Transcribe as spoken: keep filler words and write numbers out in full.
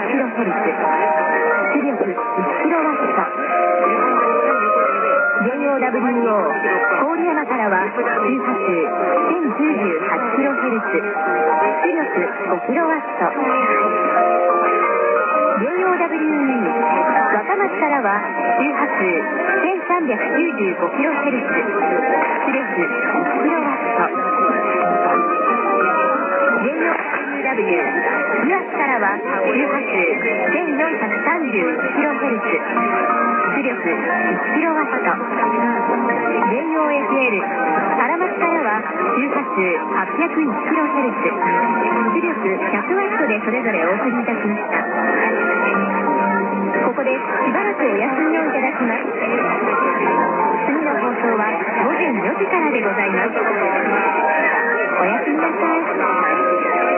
キロヘルツ、出力いちキロワット。 ジェイオーダブリューオー 郡山からは周波数 せんきゅうじゅうはちキロヘルツ、出力ごキロワット。 ジェイオーダブリューイー 若松からは周波数 せんさんびゃくきゅうじゅうごキロヘルツ、出力いちキロワット。 ジェイオーダブリュー 岩津からは周波数 せんよんひゃくさんじゅういちキロヘルツ、出力いちキロワット。 ジェイオーエフエル 原町からは周波数はっぴゃくいちキロヘルツ、出力ひゃくワットでそれぞれお送りいたしました。ここでしばらくお休みをいただきます。次の放送はごぜんよじからでございます。おやすみなさい。